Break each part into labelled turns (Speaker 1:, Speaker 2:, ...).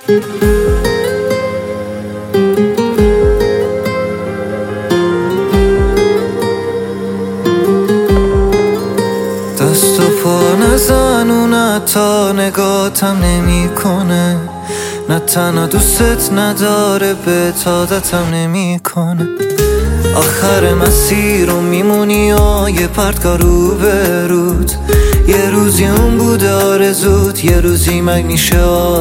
Speaker 1: دست و پا نزن و تا نگاتم نمی کنه، نه تنها دوستت نداره به عادتم نمی کنه. آخر مسیر رو میمونی و یه پرتگاه رو به رود، یه روزی اون بوده آرزوت، یه روزی مگنیشه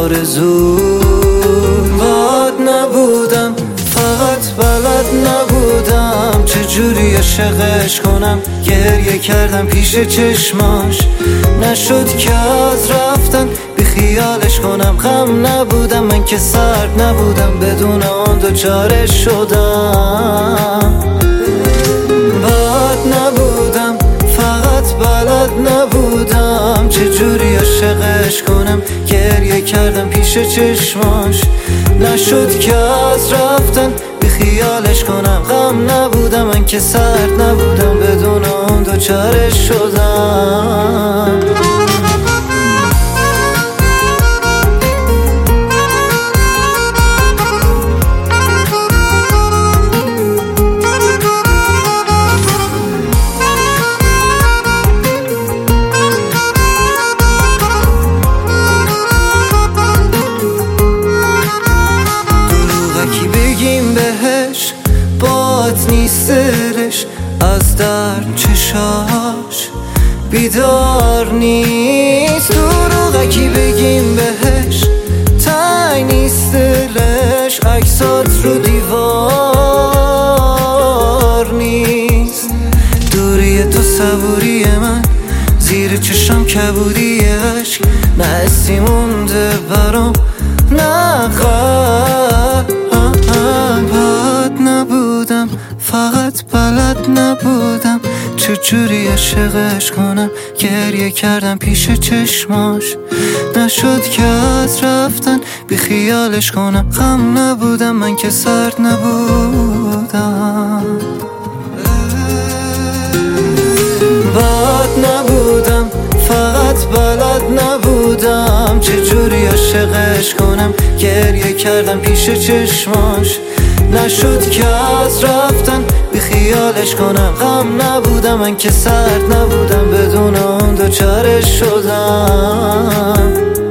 Speaker 1: آرزوت. باد نبودم فقط بلد نبودم چجوری عشقش کنم، گریه کردم پیش چشماش، نشد که از رفتن بی خیالش کنم. غم نبودم من که سرد نبودم، بدون اون دوچاره شدم. بد نبودم فقط بلد نبودم چجوری عشقش کنم، گریه کردم پیش چشماش، نشد که از رفتن بی خیالش کنم. غم نبودم من که سرد نبودم، بدون اون دوچاره شدم. بات نیستش از درد چشاش بیدار نیست، دروغکی بگیم بهش تنگ نیست دلش، عکسات رو دیوار نیست. دوری تو صبوری من، زیر چشم کبودی عشق، نه حسی مونده برام نه نبودم فقط بلد نبودم چجوری عشقش کنم، گریه کردم پیش چشماش، نشد که از رفتن بی خیالش کنم. غم نبودم من که سرد نبودم، بد نبودم فقط بلد نبودم چجوری عشقش کنم، گریه کردم پیش چشماش، نشد که از رفتن بی خیالش کنم. غم نبودم من که سرد نبودم، بدون اون دوچاره شدم.